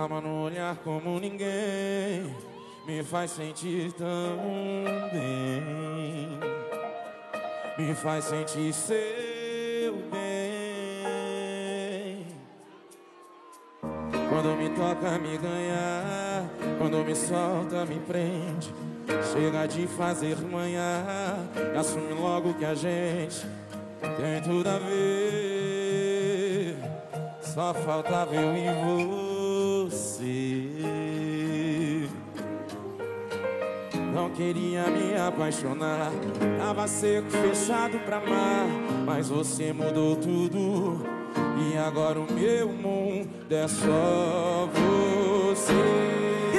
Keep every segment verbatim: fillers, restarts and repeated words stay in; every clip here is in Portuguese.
calma no olhar como ninguém me faz sentir tão bem, me faz sentir seu bem. Quando me toca me ganhar, quando me solta me prende. Chega de fazer manhã e assume logo que a gente tem tudo a ver. Só faltava eu e você. Não queria me apaixonar, tava seco, fechado pra amar, mas você mudou tudo e agora o meu mundo é só você.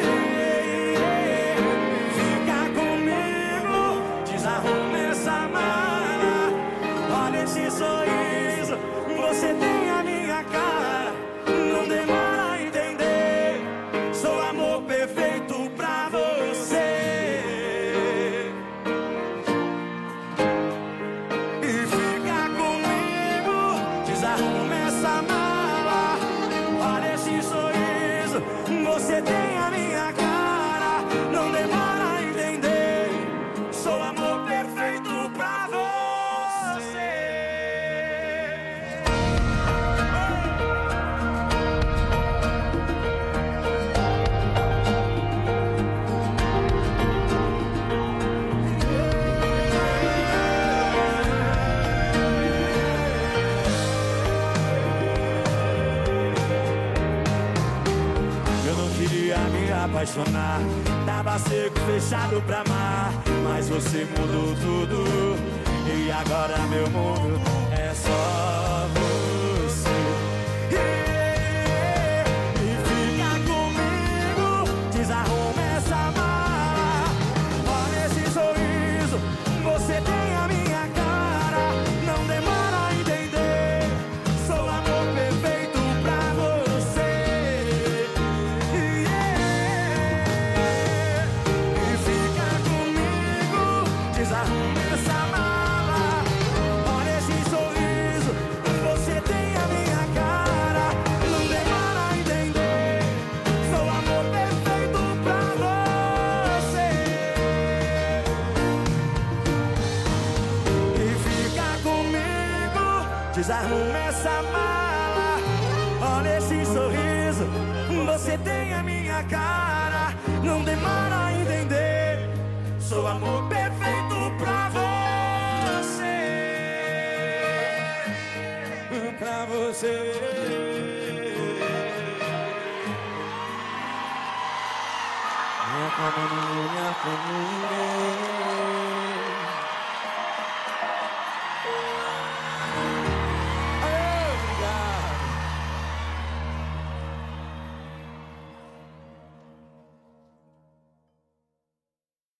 Fica comigo, desarruma essa mala. Olha esse sorriso, você tem a minha cara. Não demora a entender, sou amor perfeito pra você. E fica comigo, desarruma essa mala. Olha esse sorriso, você tem a minha cara. Não demora a entender, sou amor perfeito pra você. Eu não queria me apaixonar, tava seco, fechado pra amar, mas você mudou tudo e agora meu mundo é só você. E fica comigo, desarruma essa mala. Olha esse sorriso, você tem a minha cara. Não demora a entender, sou amor perfeito pra você. Desarrume essa mala. Olha esse sorriso, você tem a minha cara. Não demora a entender, sou amor perfeito pra você. E fica comigo, desarrume essa mala. Olha esse sorriso, você tem a minha cara. Não demora a entender, sou amor perfeito pra você. Pra você. Minha calma no olhar como ninguém